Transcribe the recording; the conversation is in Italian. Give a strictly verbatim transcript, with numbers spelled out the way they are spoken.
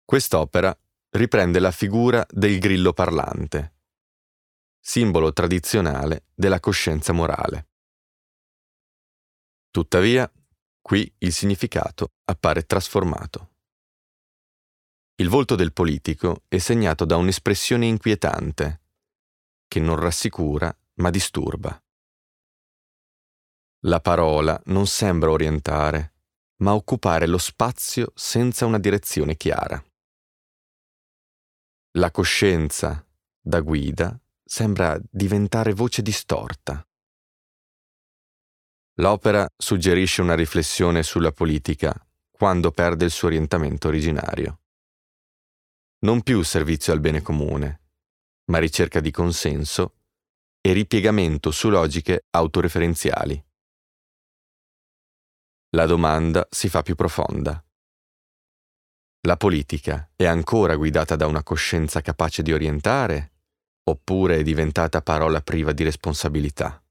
Quest'opera riprende la figura del grillo parlante, simbolo tradizionale della coscienza morale. Tuttavia, qui il significato appare trasformato. Il volto del politico è segnato da un'espressione inquietante, che non rassicura ma disturba. La parola non sembra orientare, ma occupare lo spazio senza una direzione chiara. La coscienza, da guida, sembra diventare voce distorta. L'opera suggerisce una riflessione sulla politica quando perde il suo orientamento originario. Non più servizio al bene comune, ma ricerca di consenso e ripiegamento su logiche autoreferenziali. La domanda si fa più profonda. La politica è ancora guidata da una coscienza capace di orientare, oppure è diventata parola priva di responsabilità?